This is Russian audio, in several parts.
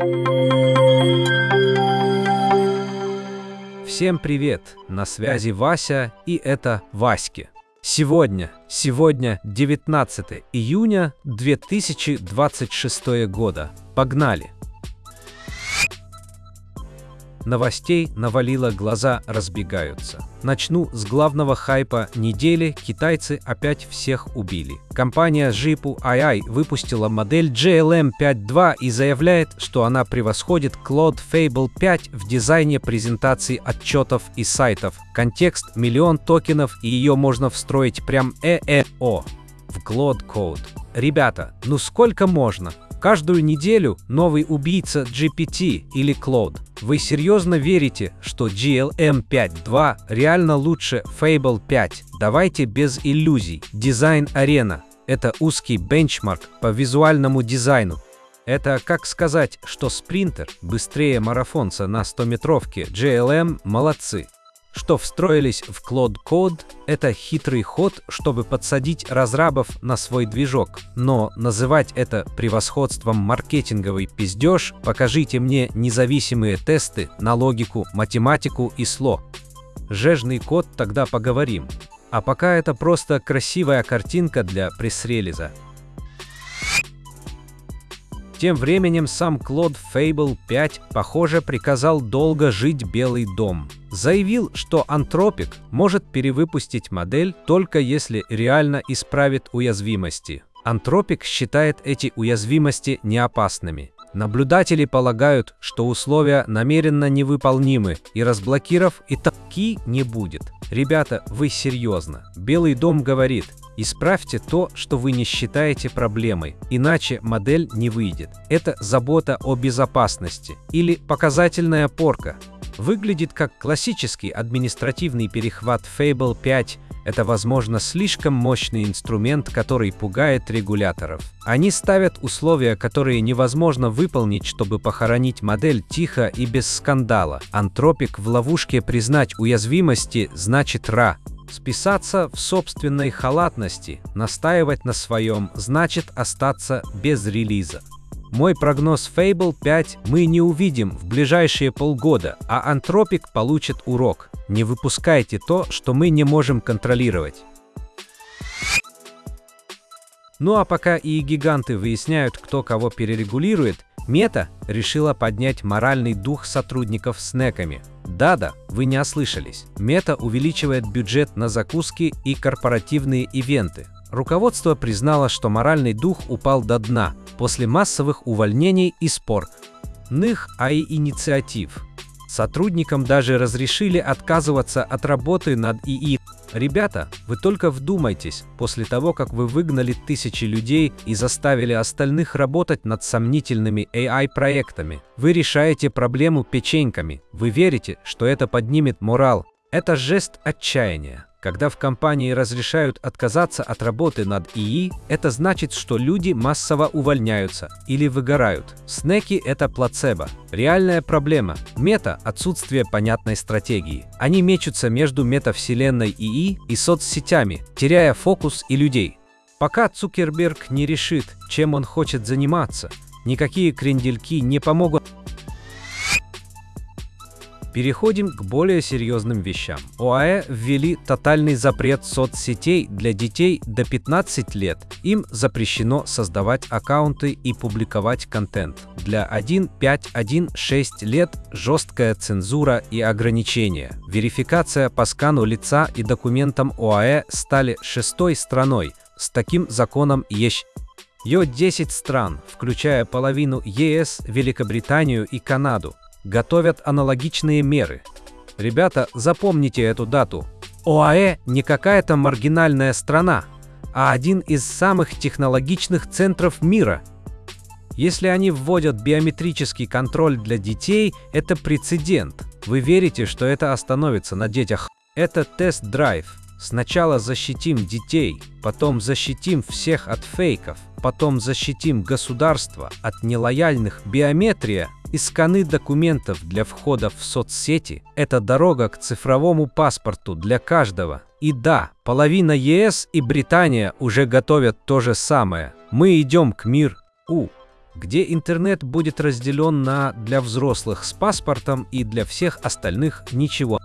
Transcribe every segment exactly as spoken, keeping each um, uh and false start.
Всем привет! На связи Вася, и это Васьки. Сегодня, сегодня девятнадцатое июня две тысячи двадцать шестого года. Погнали! Новостей навалило, глаза разбегаются. Начну с главного хайпа недели. Китайцы опять всех убили. Компания Zhipu эй ай выпустила модель джи эл эм пять точка два и заявляет, что она превосходит Claude Fable пять в дизайне презентации отчетов и сайтов. Контекст — миллион токенов, и ее можно встроить прям э э о в Claude Code. Ребята, ну сколько можно? Каждую неделю новый убийца джи пи ти или Claude. Вы серьезно верите, что джи эл эм пять точка два реально лучше Fable пять? Давайте без иллюзий. Дизайн Arena — это узкий бенчмарк по визуальному дизайну. Это как сказать, что спринтер быстрее марафонца на стометровке. джи эл эм молодцы. Что встроились в Claude Code — это хитрый ход, чтобы подсадить разрабов на свой движок. Но называть это превосходством маркетинговый пиздеж. Покажите мне независимые тесты на логику, математику и сло. Жежный код, тогда поговорим. А пока это просто красивая картинка для пресс-релиза. Тем временем сам Claude Fable пять, похоже, приказал долго жить Белый дом. Заявил, что Anthropic может перевыпустить модель только если реально исправит уязвимости. Anthropic считает эти уязвимости неопасными. Наблюдатели полагают, что условия намеренно невыполнимы, и разблокиров и таки не будет. Ребята, вы серьезно? Белый дом говорит: исправьте то, что вы не считаете проблемой, иначе модель не выйдет. Это забота о безопасности или показательная порка. Выглядит как классический административный перехват. Fable пять — это, возможно, слишком мощный инструмент, который пугает регуляторов. Они ставят условия, которые невозможно выполнить, чтобы похоронить модель тихо и без скандала. Anthropic в ловушке признать уязвимости значит ра. Списаться в собственной халатности, настаивать на своем, значит остаться без релиза. Мой прогноз: Fable пять мы не увидим в ближайшие полгода, а Anthropic получит урок. Не выпускайте то, что мы не можем контролировать. Ну а пока и гиганты выясняют, кто кого перерегулирует, Мета решила поднять моральный дух сотрудников с неками. Да-да, вы не ослышались. Мета увеличивает бюджет на закуски и корпоративные ивенты. Руководство признало, что моральный дух упал до дна после массовых увольнений и спорных эй ай-инициатив. Сотрудникам даже разрешили отказываться от работы над ИИ. Ребята, вы только вдумайтесь, после того, как вы выгнали тысячи людей и заставили остальных работать над сомнительными эй ай-проектами, вы решаете проблему печеньками. Вы верите, что это поднимет морал? Это жест отчаяния. Когда в компании разрешают отказаться от работы над ИИ, это значит, что люди массово увольняются или выгорают. Снеки — это плацебо. Реальная проблема — мета — отсутствие понятной стратегии. Они мечутся между метавселенной ИИ и соцсетями, теряя фокус и людей. Пока Цукерберг не решит, чем он хочет заниматься, никакие крендельки не помогут. Переходим к более серьезным вещам. ОАЭ ввели тотальный запрет соцсетей для детей до пятнадцати лет. Им запрещено создавать аккаунты и публиковать контент. Для один-пять-один-шесть лет жесткая цензура и ограничения. Верификация по скану лица и документам ОАЭ стали шестой страной с таким законом. Есть десять стран, включая половину ЕС, Великобританию и Канаду, готовят аналогичные меры. Ребята, запомните эту дату. ОАЭ не какая-то маргинальная страна, а один из самых технологичных центров мира. Если они вводят биометрический контроль для детей, это прецедент. Вы верите, что это остановится на детях? Это тест-драйв. Сначала защитим детей, потом защитим всех от фейков, потом защитим государство от нелояльных. Биометрия и сканы документов для входа в соцсети – это дорога к цифровому паспорту для каждого. И да, половина ЕС и Британия уже готовят то же самое. Мы идем к миру. где интернет будет разделен на для взрослых с паспортом и для всех остальных ничего.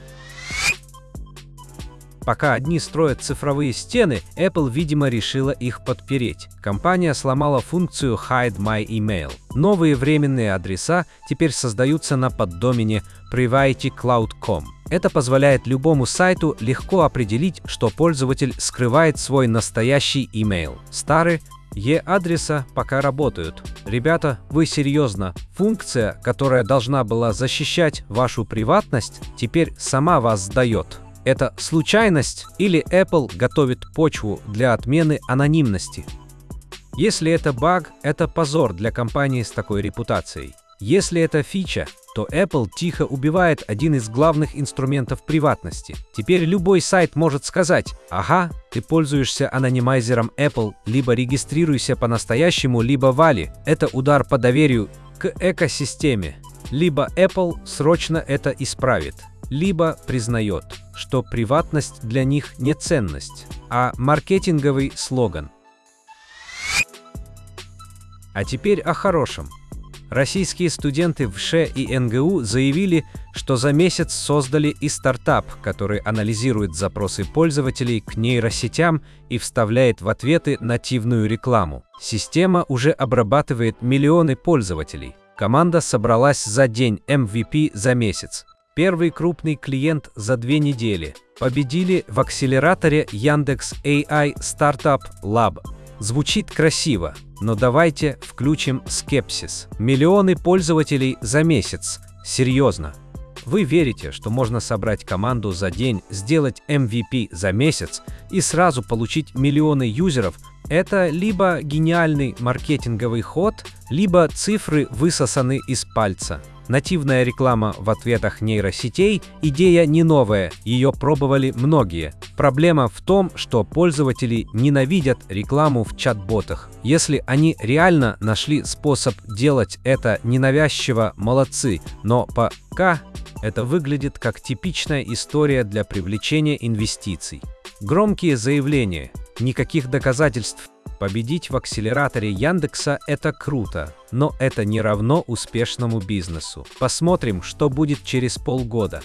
Пока одни строят цифровые стены, Apple, видимо, решила их подпереть. Компания сломала функцию Hide My Email. Новые временные адреса теперь создаются на поддомене Privacy Cloud точка ком. Это позволяет любому сайту легко определить, что пользователь скрывает свой настоящий email. Старые e-адреса пока работают. Ребята, вы серьезно? Функция, которая должна была защищать вашу приватность, теперь сама вас сдает. Это случайность или Apple готовит почву для отмены анонимности? Если это баг, это позор для компании с такой репутацией. Если это фича, то Apple тихо убивает один из главных инструментов приватности. Теперь любой сайт может сказать: ага, ты пользуешься анонимайзером Apple, либо регистрируйся по-настоящему, либо вали. Это удар по доверию к экосистеме. Либо Apple срочно это исправит, либо признает, что приватность для них не ценность, а маркетинговый слоган. А теперь о хорошем. Российские студенты в ШЭ и эн гэ у заявили, что за месяц создали и стартап, который анализирует запросы пользователей к нейросетям и вставляет в ответы нативную рекламу. Система уже обрабатывает миллионы пользователей. Команда собралась за день, эм ви пи за месяц. Первый крупный клиент за две недели. Победили в акселераторе Яндекс эй ай Startup Lab. Звучит красиво, но давайте включим скепсис. Миллионы пользователей за месяц. Серьезно? Вы верите, что можно собрать команду за день, сделать эм ви пи за месяц и сразу получить миллионы юзеров? Это либо гениальный маркетинговый ход, либо цифры высосаны из пальца. Нативная реклама в ответах нейросетей – идея не новая, ее пробовали многие. Проблема в том, что пользователи ненавидят рекламу в чат-ботах. Если они реально нашли способ делать это ненавязчиво, молодцы, но пока это выглядит как типичная история для привлечения инвестиций. Громкие заявления, никаких доказательств. Победить в акселераторе Яндекса – это круто, но это не равно успешному бизнесу. Посмотрим, что будет через полгода.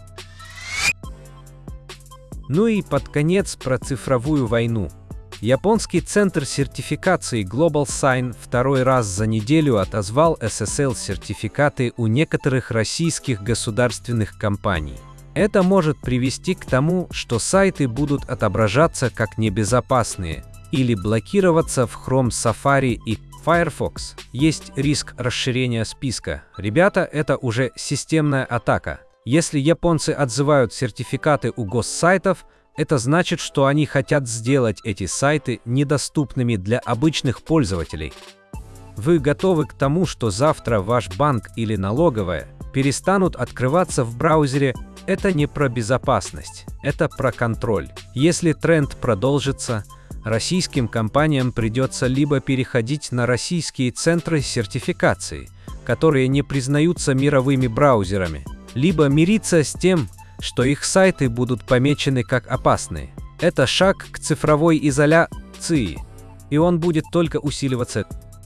Ну и под конец про цифровую войну. Японский центр сертификации Global Sign второй раз за неделю отозвал эс эс эл-сертификаты у некоторых российских государственных компаний. Это может привести к тому, что сайты будут отображаться как небезопасные или блокироваться в Chrome, Safari и Firefox. Есть риск расширения списка. Ребята, это уже системная атака. Если японцы отзывают сертификаты у госсайтов, это значит, что они хотят сделать эти сайты недоступными для обычных пользователей. Вы готовы к тому, что завтра ваш банк или налоговая перестанут открываться в браузере? Это не про безопасность, это про контроль. Если тренд продолжится, российским компаниям придется либо переходить на российские центры сертификации, которые не признаются мировыми браузерами, либо мириться с тем, что их сайты будут помечены как опасные. Это шаг к цифровой изоляции, и он будет только усиливаться.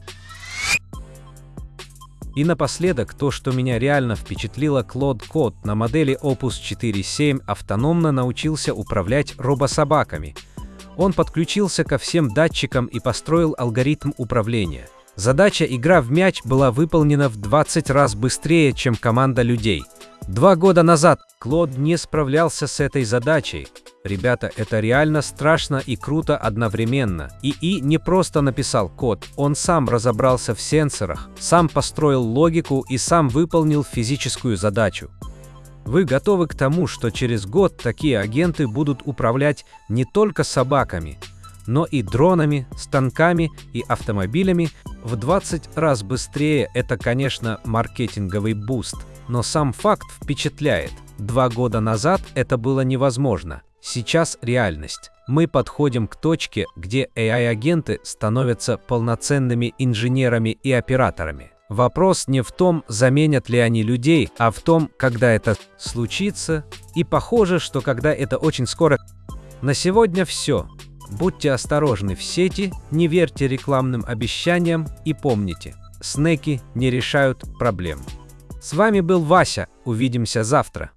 И напоследок то, что меня реально впечатлило: Claude Code на модели Opus четыре точка семь автономно научился управлять робособаками. Он подключился ко всем датчикам и построил алгоритм управления. Задача «игра в мяч» была выполнена в двадцать раз быстрее, чем команда людей. Два года назад Клод не справлялся с этой задачей. Ребята, это реально страшно и круто одновременно. ИИ не просто написал код, он сам разобрался в сенсорах, сам построил логику и сам выполнил физическую задачу. Вы готовы к тому, что через год такие агенты будут управлять не только собаками, но и дронами, станками и автомобилями в двадцать раз быстрее? Это, конечно, маркетинговый буст, но сам факт впечатляет. Два года назад это было невозможно. Сейчас реальность. Мы подходим к точке, где эй ай-агенты становятся полноценными инженерами и операторами. Вопрос не в том, заменят ли они людей, а в том, когда это случится. И похоже, что когда это очень скоро. На сегодня все. Будьте осторожны в сети, не верьте рекламным обещаниям и помните, снеки не решают проблем. С вами был Вася, увидимся завтра.